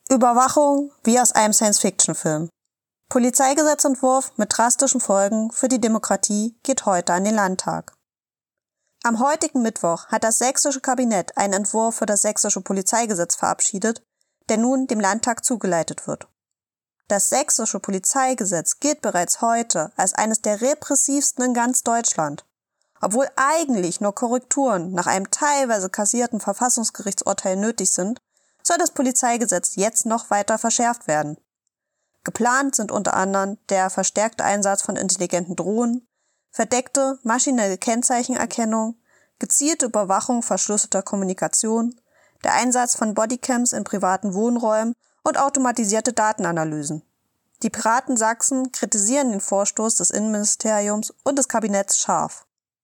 Überwachung wie aus einem Science-Fiction-Film. Polizeigesetzentwurf mit drastischen Folgen für die Demokratie geht heute an den Landtag. Am heutigen Mittwoch hat das sächsische Kabinett einen Entwurf für das sächsische Polizeigesetz verabschiedet, der nun dem Landtag zugeleitet wird. Das sächsische Polizeigesetz gilt bereits heute als eines der repressivsten in ganz Deutschland. Obwohl eigentlich nur Korrekturen nach einem teilweise kassierten Verfassungsgerichtsurteil nötig sind, soll das Polizeigesetz jetzt noch weiter verschärft werden. Geplant sind unter anderem der verstärkte Einsatz von intelligenten Drohnen, verdeckte maschinelle Kennzeichenerkennung, gezielte Überwachung verschlüsselter Kommunikation, der Einsatz von Bodycams in privaten Wohnräumen und automatisierte Datenanalysen. Die Piraten Sachsen kritisieren den Vorstoß des Innenministeriums und des Kabinetts scharf.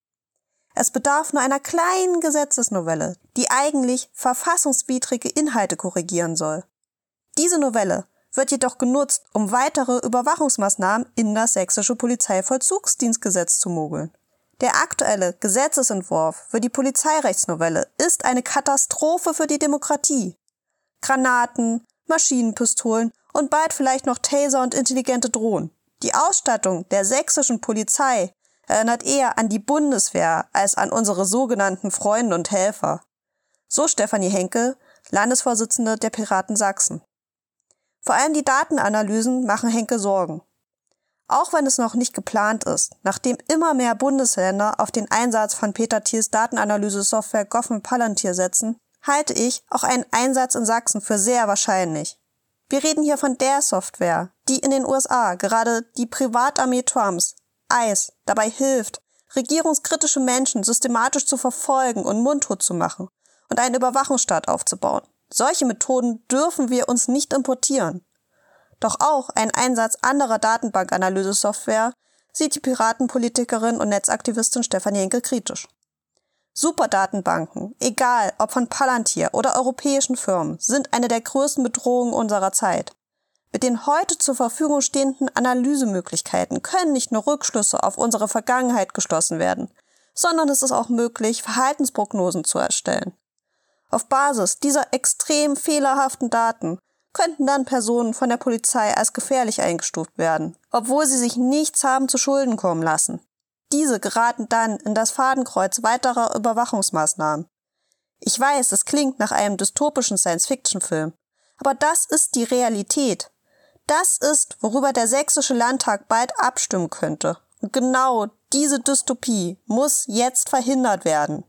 Es bedarf nur einer kleinen Gesetzesnovelle, die eigentlich verfassungswidrige Inhalte korrigieren soll. Diese Novelle wird jedoch genutzt, um weitere Überwachungsmaßnahmen in das sächsische Polizeivollzugsdienstgesetz zu mogeln. Der aktuelle Gesetzesentwurf für die Polizeirechtsnovelle ist eine Katastrophe für die Demokratie. Granaten, Maschinenpistolen und bald vielleicht noch Taser und intelligente Drohnen. Die Ausstattung der sächsischen Polizei erinnert eher an die Bundeswehr als an unsere sogenannten Freunde und Helfer. So Stefanie Henkel, Landesvorsitzende der Piraten Sachsen. Vor allem die Datenanalysen machen Henkel Sorgen. Auch wenn es noch nicht geplant ist, nachdem immer mehr Bundesländer auf den Einsatz von Peter Thiels Datenanalyse-Software Goffin Palantir setzen, halte ich auch einen Einsatz in Sachsen für sehr wahrscheinlich. Wir reden hier von der Software, die in den USA gerade die Privatarmee Trumps, ICE, dabei hilft, regierungskritische Menschen systematisch zu verfolgen und mundtot zu machen und einen Überwachungsstaat aufzubauen. Solche Methoden dürfen wir uns nicht importieren. Doch auch ein Einsatz anderer Datenbankanalyse-Software sieht die Piratenpolitikerin und Netzaktivistin Stefanie Henkel kritisch. Superdatenbanken, egal ob von Palantir oder europäischen Firmen, sind eine der größten Bedrohungen unserer Zeit. Mit den heute zur Verfügung stehenden Analysemöglichkeiten können nicht nur Rückschlüsse auf unsere Vergangenheit geschlossen werden, sondern es ist auch möglich, Verhaltensprognosen zu erstellen. Auf Basis dieser extrem fehlerhaften Daten könnten dann Personen von der Polizei als gefährlich eingestuft werden, obwohl sie sich nichts haben zu Schulden kommen lassen. Diese geraten dann in das Fadenkreuz weiterer Überwachungsmaßnahmen. Ich weiß, es klingt nach einem dystopischen Science-Fiction-Film, aber das ist die Realität. Das ist, worüber der sächsische Landtag bald abstimmen könnte. Und genau diese Dystopie muss jetzt verhindert werden.